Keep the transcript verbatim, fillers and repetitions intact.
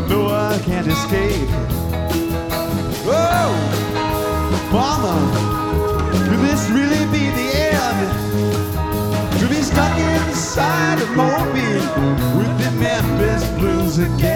no, I can't escape. Oh, Mama, could this really be the end? To be stuck inside a mobile with the Memphis Blues again.